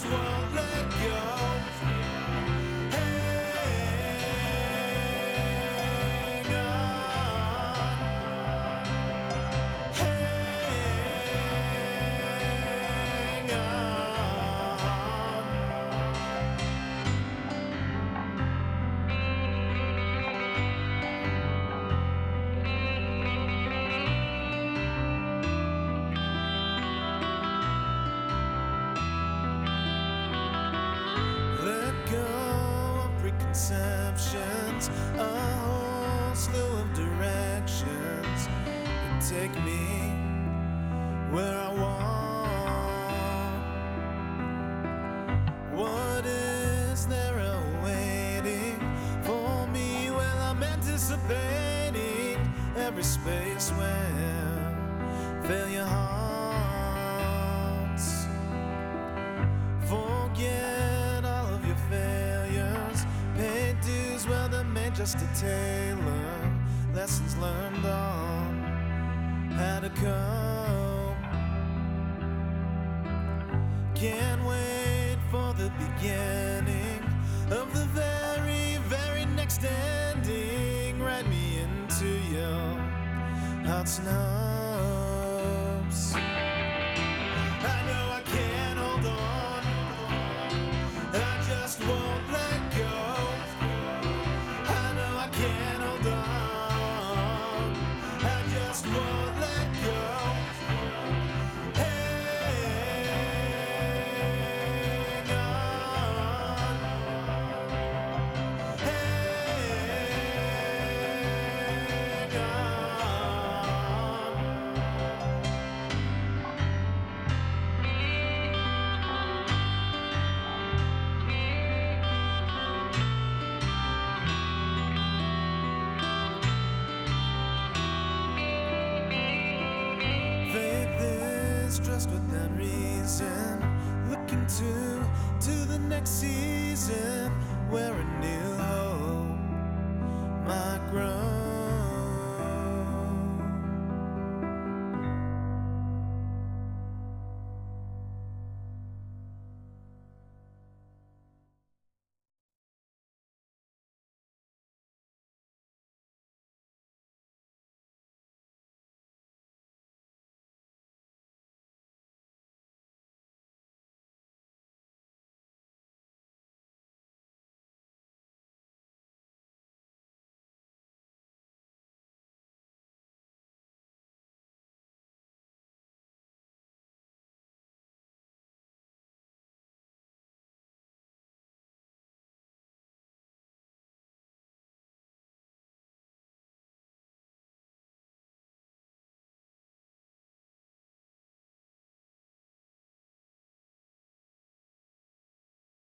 just won't let go. Hang on. Hang on. Let go of preconceptions, a whole slew of directions that take me where I want. What is there awaiting for me? Well, I'm anticipating every space where failure haunts. Forget all of your failures, pay dues, well, they're made just to tailor lessons learned on how to cope. Can't wait for the beginning of the very, very next ending. Write me into your heart's nubs. I know I can't hold on, I just won't let go. I know I can't hold on, I just won't let go. Hang on. Hang on. Faith is trust without reason, looking to the next season where a new hope might grow.